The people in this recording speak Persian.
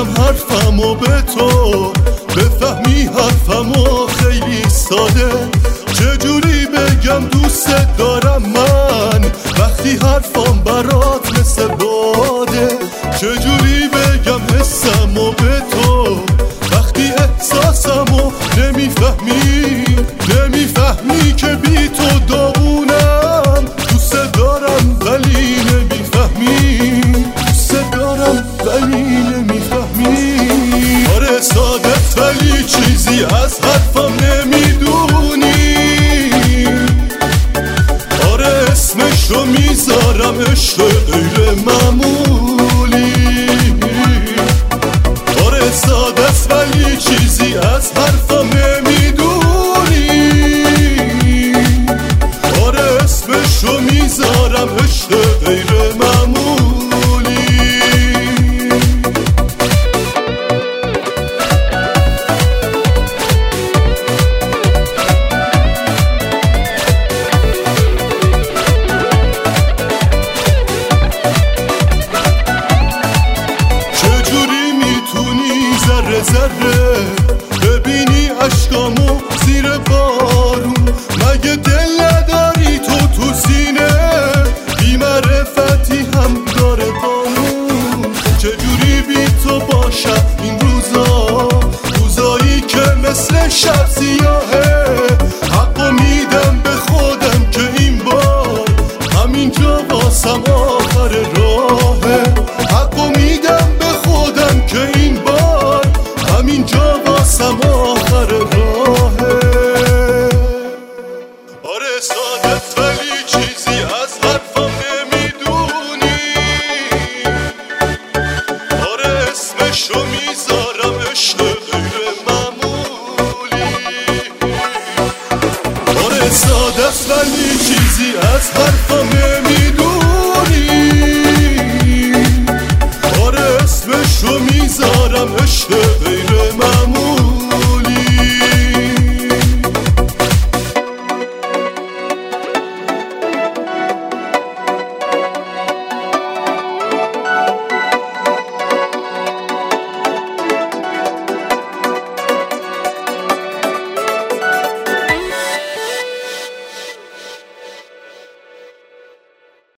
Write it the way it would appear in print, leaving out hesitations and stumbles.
بگم حرفمو به تو، بفهمی حرفمو خیلی ساده. چجوری بگم دوست دارم من وقتی حرفم برات مثل باده؟ چجوری بگم حسمو به تو وقتی احساسمو نمیفهمی که بی تو داغونم. دوست دارم ولی نمیفهمی، دوست دارم ولی نمیفهمی. آره سادت ولی چیزی از حرفم نمیدونی. آره اسمشو میذارم عشق غیر معمولی. آره سادت ولی چیزی از حرفم نمیدونی. آره اسمشو میذارم عشق غیر معمولی. ذره ذره ببینی اشکامو زیر بارون؟ مگه دل نداری تو سینه؟ بی معرفتی هم داره بارون. چجوری بی تو باشم این روزا، روزایی که مثل شب سیاهه؟ حقو میدم به خودم که این بار همینجا واسم آخر راهه. حقو میدم به خودم که این بار همینجا واسم آخر راهه. آره سادت ولی چیزی از حرفم نمیدونی. آره اسمشو میذارم عشق غیر معمولی. آره سادت ولی چیزی از حرفم نمیدونی. آره اسمشو میذارم عشق غیر